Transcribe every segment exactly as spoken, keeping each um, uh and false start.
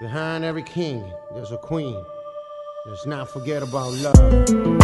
Behind every king, there's a queen. Let's not forget about love.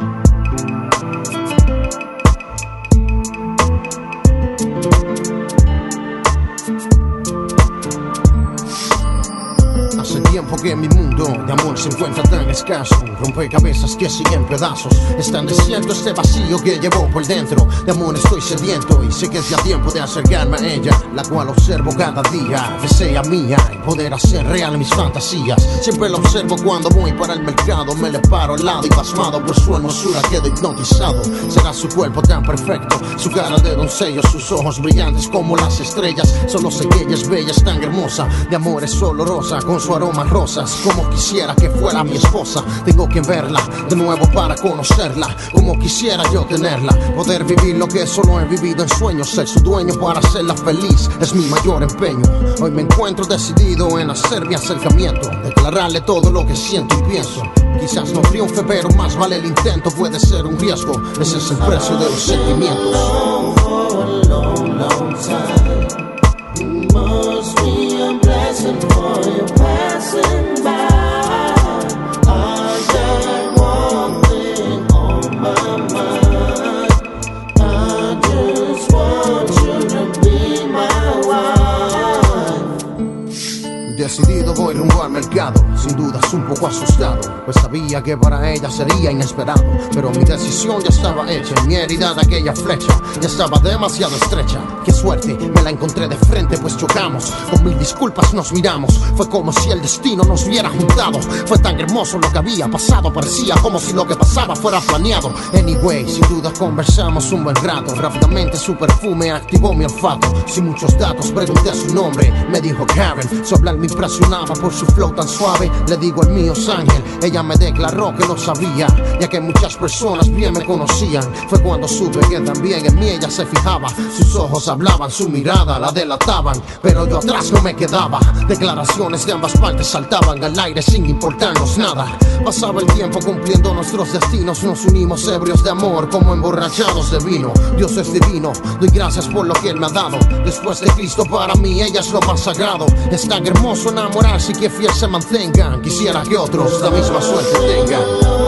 Hace tiempo que mi mundo de amor se encuentra tan escaso. Rompecabezas que siguen pedazos. Es tan desierto este vacío que llevo por dentro. De amor estoy sediento y sé que es ya tiempo de acercarme a ella, la cual observo cada día. Que sea mía y poder hacer real mis fantasías. Siempre la observo cuando voy para el mercado. Me le paro al lado y pasmado por su hermosura quedo hipnotizado. Será su cuerpo tan perfecto, su cara de doncella, sus ojos brillantes como las estrellas. Solo sé que ella es bella, es tan hermosa. De amor es olorosa, con su aroma rosas, como quisiera que fuera mi esposa. Tengo que verla de nuevo para conocerla, como quisiera yo tenerla, poder vivir lo que solo he vivido en sueños, ser su dueño para hacerla feliz, es mi mayor empeño. Hoy me encuentro decidido en hacer mi acercamiento, declararle todo lo que siento y pienso. Quizás no triunfe, pero más vale el intento, puede ser un riesgo, ese es el precio de los sentimientos. Must be a blessing for you passing by. I got one thing on my mind. I just want you to be my wife. Decidido voy rumbo al mercado, sin dudas un poco asustado, pues sabía que para ella sería inesperado. Pero mi decisión ya estaba hecha y mi herida de aquella flecha ya estaba demasiado estrecha. Qué suerte, me la encontré de frente pues chocamos. Con mil disculpas nos miramos, fue como si el destino nos hubiera juntado. Fue tan hermoso lo que había pasado, parecía como si lo que pasaba fuera planeado. Anyway, sin duda conversamos un buen rato. Rápidamente su perfume activó mi olfato. Sin muchos datos pregunté su nombre, me dijo Karen. Su hablar me impresionaba por su flow tan suave. Le digo el mío es Ángel, ella me declaró que lo sabía, ya que muchas personas bien me conocían. Fue cuando supe que también en mí ella se fijaba. Sus ojos hablaban, su mirada la delataban, pero yo atrás no me quedaba. Declaraciones de ambas partes saltaban al aire sin importarnos nada. Pasaba el tiempo cumpliendo nuestros destinos, nos unimos ebrios de amor como emborrachados de vino. Dios es divino, doy gracias por lo que Él me ha dado. Después de Cristo para mí ella es lo más sagrado. Es tan hermoso enamorarse y que fiel se mantengan. Quisiera que otros la misma suerte tengan.